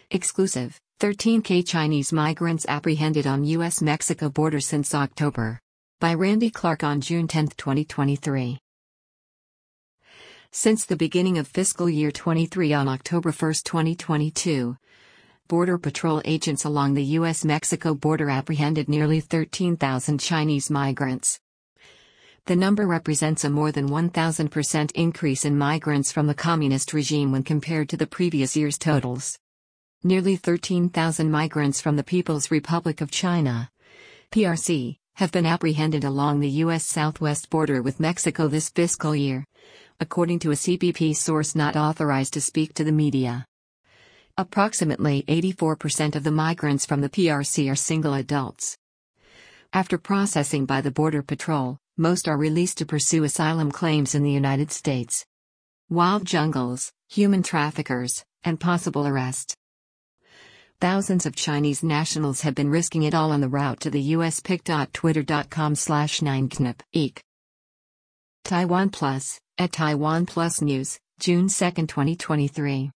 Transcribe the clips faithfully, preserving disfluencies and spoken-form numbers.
Exclusive, thirteen K Chinese migrants apprehended on U S Mexico border since October. By Randy Clark on June tenth, twenty twenty-three. Since the beginning of fiscal year twenty-three on October first, twenty twenty-two, Border Patrol agents along the U S Mexico border apprehended nearly thirteen thousand Chinese migrants. The number represents a more than one thousand percent increase in migrants from the communist regime when compared to the previous year's totals. Nearly thirteen thousand migrants from the People's Republic of China, P R C, have been apprehended along the U S southwest border with Mexico this fiscal year, according to a C B P source not authorized to speak to the media. Approximately eighty-four percent of the migrants from the P R C are single adults. After processing by the Border Patrol, most are released to pursue asylum claims in the United States. Wild jungles, human traffickers, and possible arrest. Thousands of Chinese nationals have been risking it all on the route to the U S pic dot twitter dot com slash nine knip eek. Taiwan Plus, at Taiwan Plus News, June second, twenty twenty-three.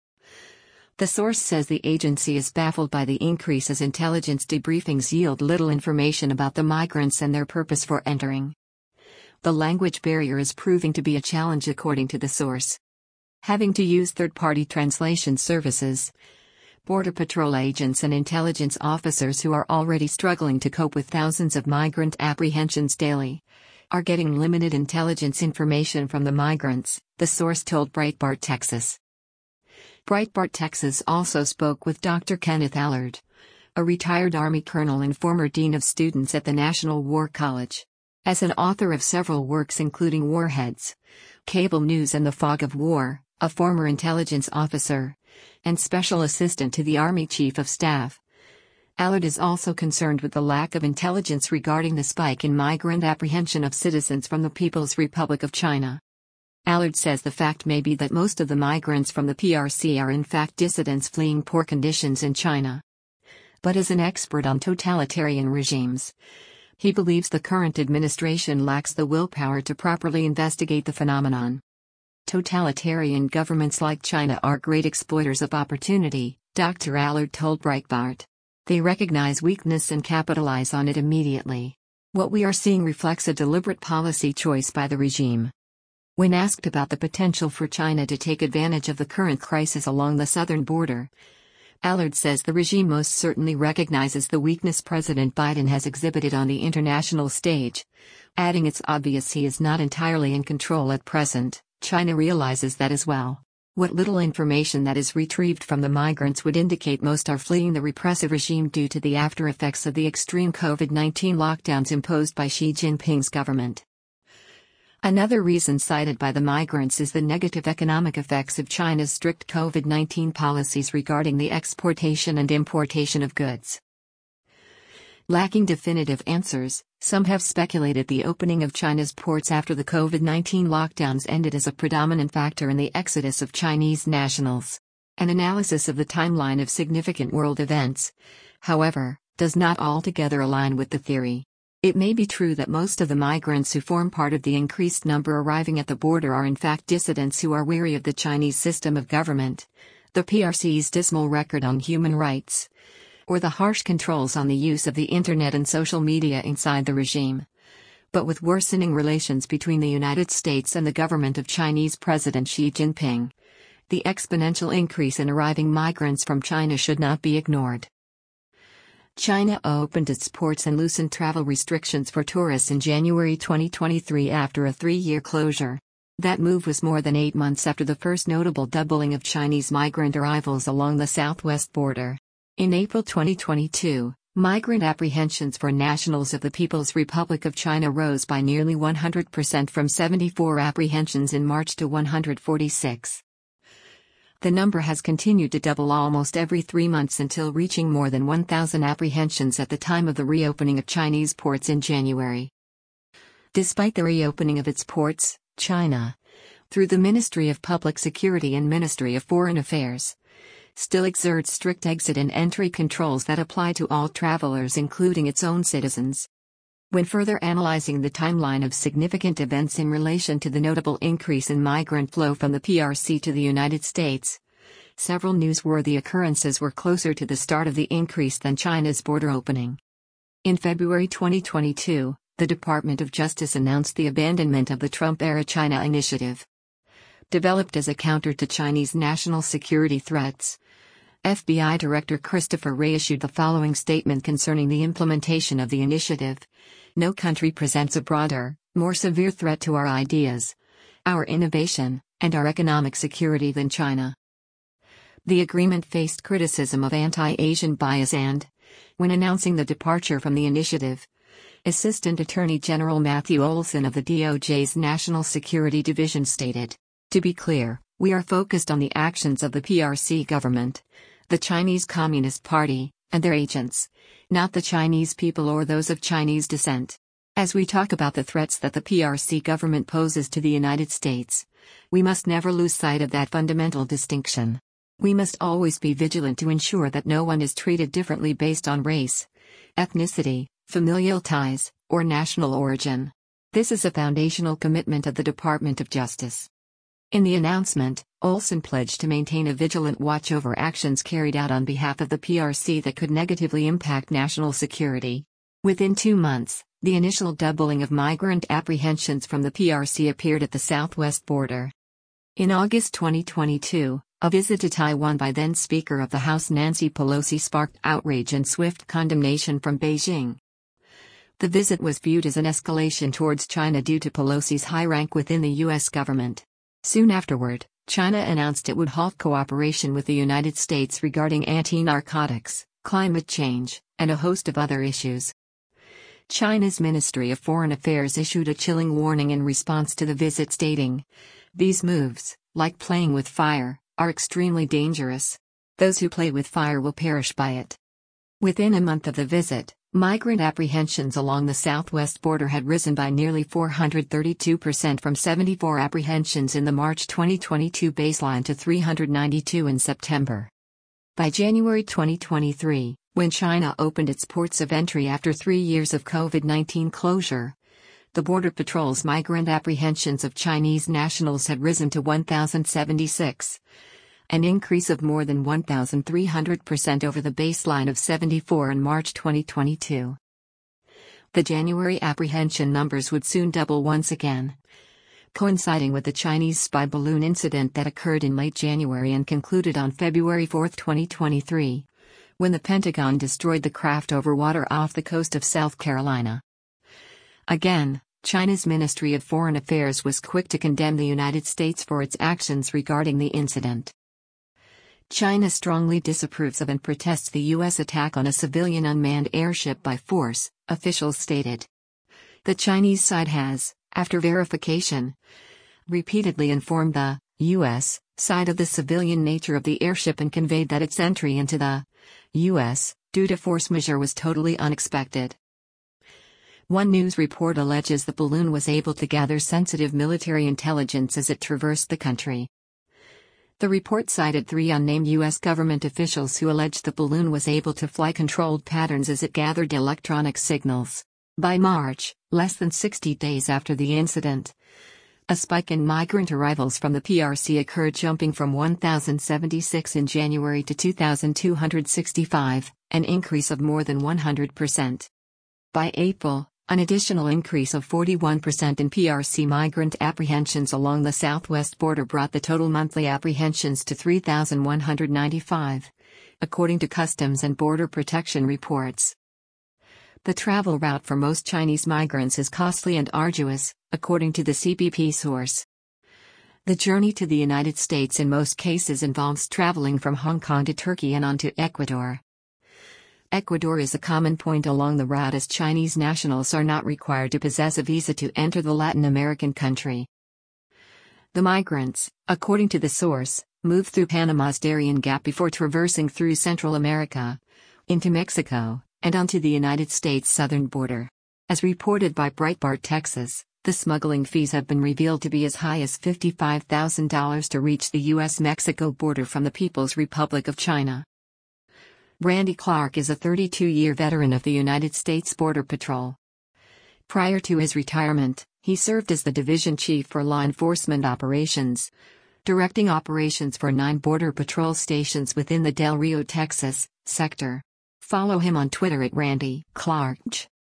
The source says the agency is baffled by the increase as intelligence debriefings yield little information about the migrants and their purpose for entering. The language barrier is proving to be a challenge according to the source. Having to use third-party translation services, Border Patrol agents and intelligence officers who are already struggling to cope with thousands of migrant apprehensions daily are getting limited intelligence information from the migrants, the source told Breitbart Texas. Breitbart Texas also spoke with Doctor Kenneth Allard, a retired Army colonel and former dean of students at the National War College. As an author of several works including Warheads, Cable News and the Fog of War, a former intelligence officer, and special assistant to the Army Chief of Staff, Allard is also concerned with the lack of intelligence regarding the spike in migrant apprehension of citizens from the People's Republic of China. Allard says the fact may be that most of the migrants from the P R C are in fact dissidents fleeing poor conditions in China. But as an expert on totalitarian regimes, he believes the current administration lacks the willpower to properly investigate the phenomenon. Totalitarian governments like China are great exploiters of opportunity, Doctor Allard told Breitbart. They recognize weakness and capitalize on it immediately. What we are seeing reflects a deliberate policy choice by the regime. When asked about the potential for China to take advantage of the current crisis along the southern border, Allard says the regime most certainly recognizes the weakness President Biden has exhibited on the international stage, adding it's obvious he is not entirely in control at present. China realizes that as well. What little information that is retrieved from the migrants would indicate most are fleeing the repressive regime due to the after-effects of the extreme COVID nineteen lockdowns imposed by Xi Jinping's government. Another reason cited by the migrants is the negative economic effects of China's strict COVID nineteen policies regarding the exportation and importation of goods. Lacking definitive answers, some have speculated the opening of China's ports after the COVID nineteen lockdowns ended as a predominant factor in the exodus of Chinese nationals. An analysis of the timeline of significant world events, however, does not altogether align with the theory. It may be true that most of the migrants who form part of the increased number arriving at the border are in fact dissidents who are weary of the Chinese system of government, the P R C's dismal record on human rights, or the harsh controls on the use of the internet and social media inside the regime. But with worsening relations between the United States and the government of Chinese President Xi Jinping, the exponential increase in arriving migrants from China should not be ignored. China opened its ports and loosened travel restrictions for tourists in January twenty twenty-three after a three-year closure. That move was more than eight months after the first notable doubling of Chinese migrant arrivals along the southwest border. In April twenty twenty-two, migrant apprehensions for nationals of the People's Republic of China rose by nearly one hundred percent from seventy-four apprehensions in March to one hundred forty-six. The number has continued to double almost every three months until reaching more than one thousand apprehensions at the time of the reopening of Chinese ports in January. Despite the reopening of its ports, China, through the Ministry of Public Security and Ministry of Foreign Affairs, still exerts strict exit and entry controls that apply to all travelers including its own citizens. When further analyzing the timeline of significant events in relation to the notable increase in migrant flow from the P R C to the United States, Several newsworthy occurrences were closer to the start of the increase than China's border opening. In February twenty twenty-two, the Department of Justice announced the abandonment of the Trump-era China Initiative. Developed as a counter to Chinese national security threats, F B I Director Christopher Wray issued the following statement concerning the implementation of the initiative. No country presents a broader, more severe threat to our ideas, our innovation, and our economic security than China. The agreement faced criticism of anti-Asian bias and, when announcing the departure from the initiative, Assistant Attorney General Matthew Olsen of the D O J's National Security Division stated, "To be clear, we are focused on the actions of the P R C government, the Chinese Communist Party, and their agents, not the Chinese people or those of Chinese descent. As we talk about the threats that the P R C government poses to the United States, we must never lose sight of that fundamental distinction. We must always be vigilant to ensure that no one is treated differently based on race, ethnicity, familial ties, or national origin. This is a foundational commitment of the Department of Justice." In the announcement, Olsen pledged to maintain a vigilant watch over actions carried out on behalf of the P R C that could negatively impact national security. Within two months, the initial doubling of migrant apprehensions from the P R C appeared at the southwest border. In August twenty twenty-two, a visit to Taiwan by then Speaker of the House Nancy Pelosi sparked outrage and swift condemnation from Beijing. The visit was viewed as an escalation towards China due to Pelosi's high rank within the U S government. Soon afterward, China announced it would halt cooperation with the United States regarding anti-narcotics, climate change, and a host of other issues. China's Ministry of Foreign Affairs issued a chilling warning in response to the visit, stating, "These moves, like playing with fire, are extremely dangerous. Those who play with fire will perish by it." Within a month of the visit, migrant apprehensions along the southwest border had risen by nearly four hundred thirty-two percent from seventy-four apprehensions in the March twenty twenty-two baseline to three hundred ninety-two in September. By January twenty twenty-three, when China opened its ports of entry after three years of COVID nineteen closure, the Border Patrol's migrant apprehensions of Chinese nationals had risen to one thousand seventy-six, an increase of more than one thousand three hundred percent over the baseline of seventy-four in March twenty twenty-two. The January apprehension numbers would soon double once again, coinciding with the Chinese spy balloon incident that occurred in late January and concluded on February fourth twenty twenty-three, when the Pentagon destroyed the craft over water off the coast of South Carolina. Again, China's Ministry of Foreign Affairs was quick to condemn the United States for its actions regarding the incident. China strongly disapproves of and protests the U S attack on a civilian unmanned airship by force, officials stated. The Chinese side has, after verification, repeatedly informed the U S side of the civilian nature of the airship and conveyed that its entry into the U S, due to force majeure, was totally unexpected. One news report alleges the balloon was able to gather sensitive military intelligence as it traversed the country. The report cited three unnamed U S government officials who alleged the balloon was able to fly controlled patterns as it gathered electronic signals. By March, less than sixty days after the incident, a spike in migrant arrivals from the P R C occurred, jumping from one thousand seventy-six in January to two thousand two hundred sixty-five, an increase of more than one hundred percent. By April, an additional increase of forty-one percent in P R C migrant apprehensions along the southwest border brought the total monthly apprehensions to three thousand one hundred ninety-five, according to Customs and Border Protection reports. The travel route for most Chinese migrants is costly and arduous, according to the C B P source. The journey to the United States in most cases involves traveling from Hong Kong to Turkey and on to Ecuador. Ecuador is a common point along the route, as Chinese nationals are not required to possess a visa to enter the Latin American country. The migrants, according to the source, move through Panama's Darien Gap before traversing through Central America, into Mexico, and onto the United States southern border. As reported by Breitbart Texas, the smuggling fees have been revealed to be as high as fifty-five thousand dollars to reach the U S Mexico border from the People's Republic of China. Randy Clark is a thirty-two-year veteran of the United States Border Patrol. Prior to his retirement, he served as the division chief for law enforcement operations, directing operations for nine Border Patrol stations within the Del Rio, Texas, sector. Follow him on Twitter at Randy Clark.